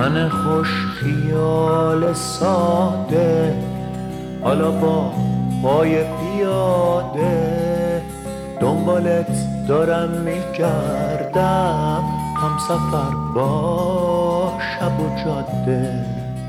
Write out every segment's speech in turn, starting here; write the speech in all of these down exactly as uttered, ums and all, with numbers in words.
من خوش خیال ساده، حالا با پای پیاده دنبالت دارم میگردم، هم سفر با شب و جاده.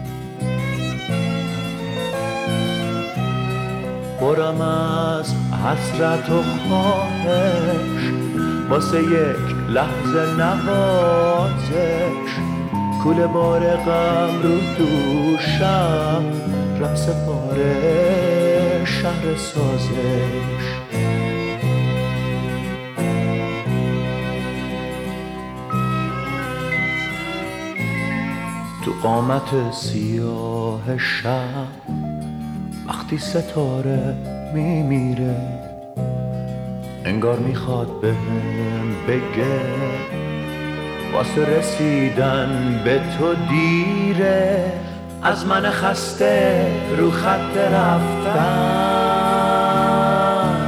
برم از حسرت و خواهش واسه یک لحظه نوازش، کوله بار غم رو دوشم، رقص پاره شهر سازش. تو قامت سیاه شب وقتی ستاره میمیره، انگار میخواد بهم بگه واسه رسیدن به تو دیره. از من خسته رو خط رفتن،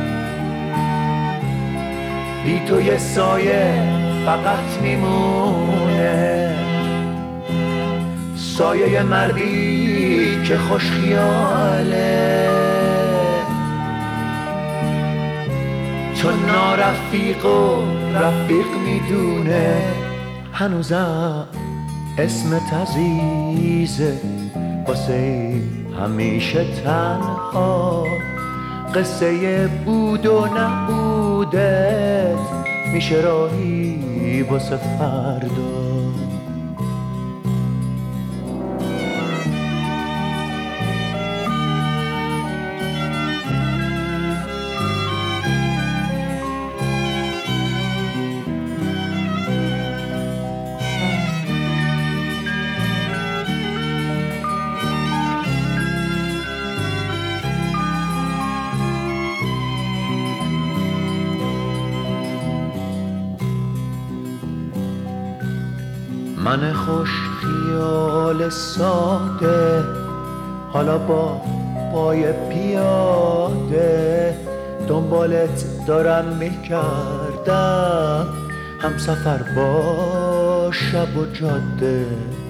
بی تو یه سایه فقط میمونه، سایه مردی که خوش خیاله. چون نارفیق و رفیق میدونه، هنوزم اسمت عزیزه واسه همیشه تنها. قصه بود و نبودت میشه راهی واسه فردا. من خوش خیال ساده، حالا با پای پیاده دنبالت دارم میگردم، هم سفر با شب و جاده.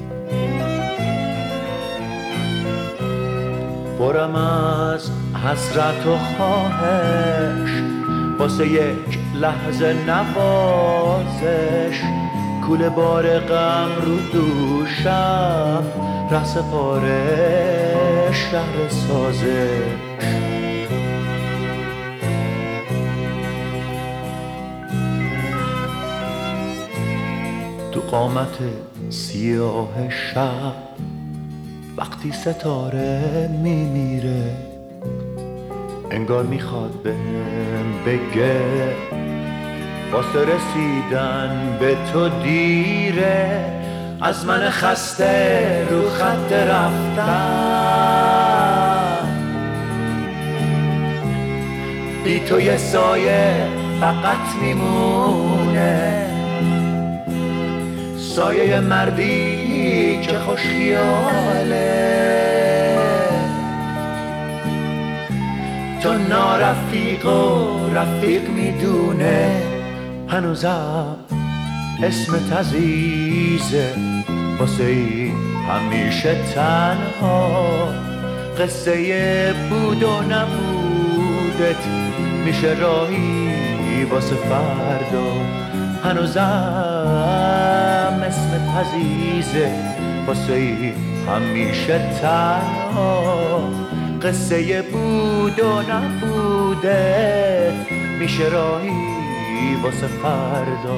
برم از حسرت و خواهش واسه یک لحظه نوازش، کوله بار غم رو دوشم، رقص پاره شهر سازش. تو قامت سیاه شب وقتی ستاره میمیره، انگار میخواد بهم بگه واسه رسیدن به تو دیره. از من خسته رو خط رفتن، بی تو یه سایه فقط میمونه، سایه مردی که خوش خیاله. تو نارفیق و رفیق میدونه، هنوزم اسمت عزیزه واسه همیشه تنها. قصه بود و نبودت میشه راهی واسه فردا. هنوزم اسمت عزیزه واسه همیشه تنها. قصه بود و نبودت میشه راهی واسه فردا.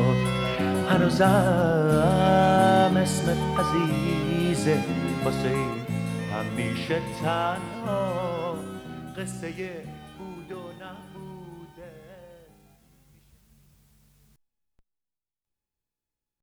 هنوزم اسمت عزیزه واسه همیشه تنها. قصه